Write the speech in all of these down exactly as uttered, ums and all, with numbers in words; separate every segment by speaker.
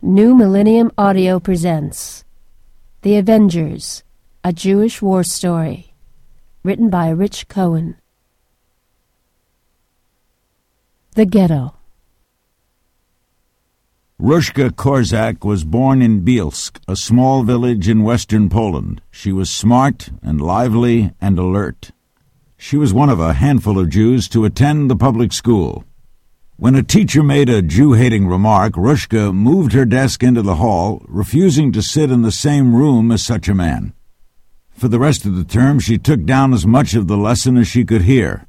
Speaker 1: New Millennium Audio presents The Avengers, a Jewish War Story, written by Rich Cohen. The Ghetto.
Speaker 2: Rushka Korzak was born in Bielsk, a small village in western Poland. She was smart and lively and alert. She was one of a handful of Jews to attend the public school. When a teacher made a Jew-hating remark, Rushka moved her desk into the hall, refusing to sit in the same room as such a man. For the rest of the term, she took down as much of the lesson as she could hear.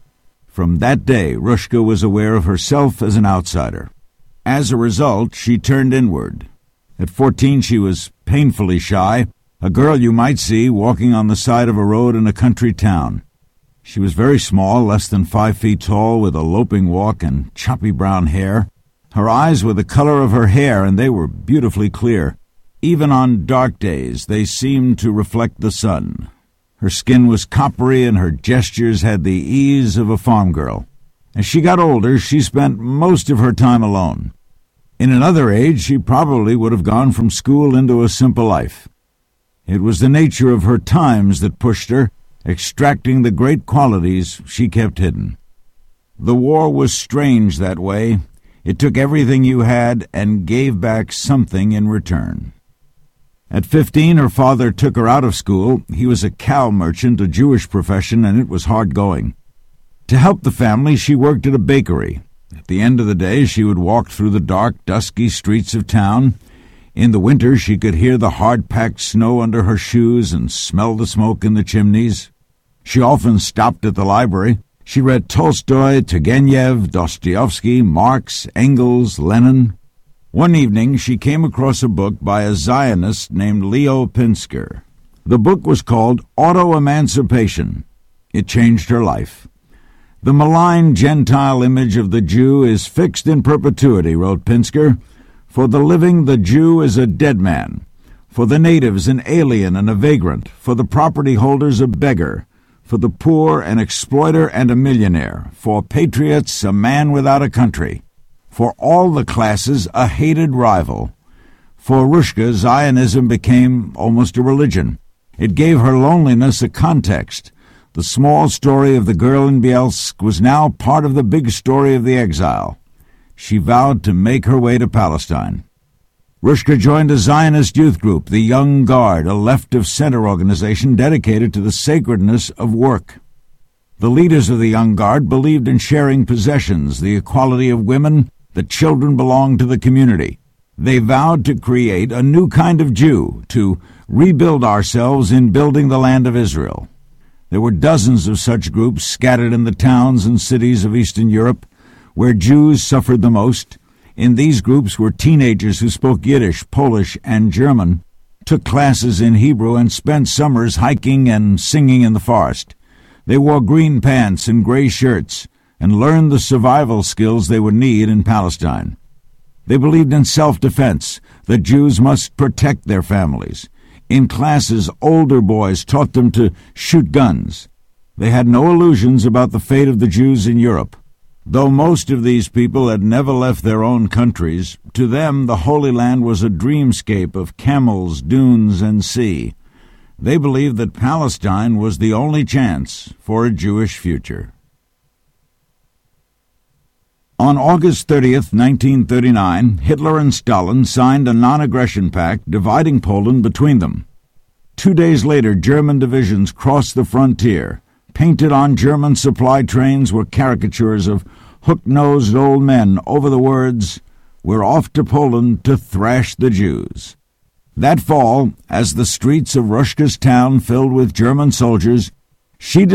Speaker 2: From that day, Rushka was aware of herself as an outsider. As a result, she turned inward. At fourteen, she was painfully shy, a girl you might see walking on the side of a road in a country town. She was very small, less than five feet tall, with a loping walk and choppy brown hair. Her eyes were the color of her hair, and they were beautifully clear. Even on dark days, they seemed to reflect the sun. Her skin was coppery, and her gestures had the ease of a farm girl. As she got older, she spent most of her time alone. In another age, she probably would have gone from school into a simple life. It was the nature of her times that pushed her, extracting the great qualities she kept hidden. The war was strange that way. It took everything you had and gave back something in return. At fifteen, her father took her out of school. He was a cow merchant, a Jewish profession, and it was hard going. To help the family, she worked at a bakery. At the end of the day, she would walk through the dark, dusky streets of town. In the winter, she could hear the hard-packed snow under her shoes and smell the smoke in the chimneys. She often stopped at the library. She read Tolstoy, Turgenev, Dostoevsky, Marx, Engels, Lenin. One evening, she came across a book by a Zionist named Leo Pinsker. The book was called Auto-Emancipation. It changed her life. The malign Gentile image of the Jew is fixed in perpetuity, wrote Pinsker. For the living, the Jew is a dead man. For the natives, an alien and a vagrant. For the property holders, a beggar. For the poor, an exploiter and a millionaire. For patriots, a man without a country. For all the classes, a hated rival. For Rushka, Zionism became almost a religion. It gave her loneliness a context. The small story of the girl in Bielsk was now part of the big story of the exile. She vowed to make her way to Palestine. Rushka joined a Zionist youth group, the Young Guard, a left-of-center organization dedicated to the sacredness of work. The leaders of the Young Guard believed in sharing possessions, the equality of women, that children belonged to the community. They vowed to create a new kind of Jew, to rebuild ourselves in building the land of Israel. There were dozens of such groups scattered in the towns and cities of Eastern Europe, where Jews suffered the most. In these groups were teenagers who spoke Yiddish, Polish, and German, took classes in Hebrew, and spent summers hiking and singing in the forest. They wore green pants and gray shirts and learned the survival skills they would need in Palestine. They believed in self-defense, that Jews must protect their families. In classes, older boys taught them to shoot guns. They had no illusions about the fate of the Jews in Europe. Though most of these people had never left their own countries, to them the Holy Land was a dreamscape of camels, dunes, and sea. They believed that Palestine was the only chance for a Jewish future. On August thirtieth, nineteen thirty-nine, Hitler and Stalin signed a non-aggression pact dividing Poland between them. Two days later, German divisions crossed the frontier. Painted on German supply trains were caricatures of hook-nosed old men over the words, "We're off to Poland to thrash the Jews." That fall, as the streets of Rushka's town filled with German soldiers, she